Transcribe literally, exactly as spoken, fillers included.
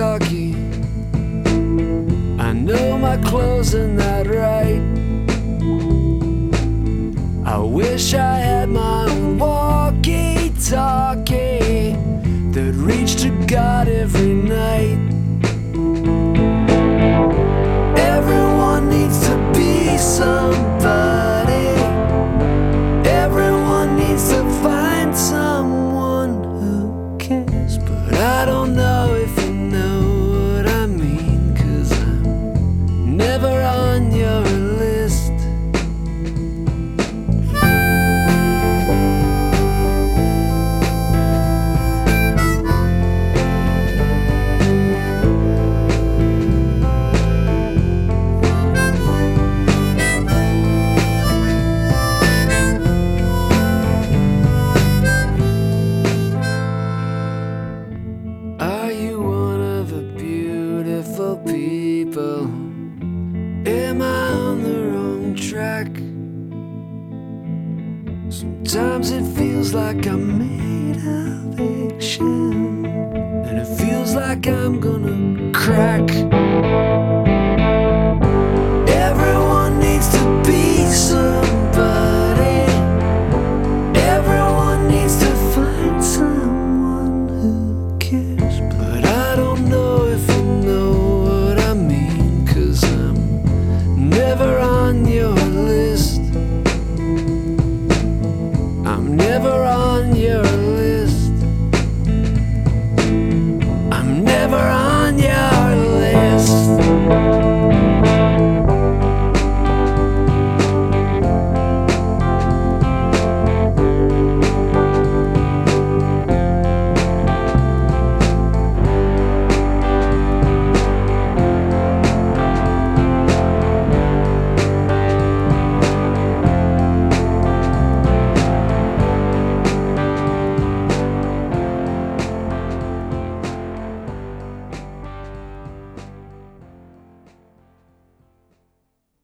walkie-talkie. I know my clothes are not right. I wish I had my own walkie-talkie that reached to God every night. Everyone needs to be somebody. Everyone needs to find someone who cares. But I don't know if you know what I mean, 'cause I'm never on your list. Are you one of the beautiful people? Am I on the wrong track? Sometimes it feels like I'm made of eggshell, and it feels like I'm gonna crack.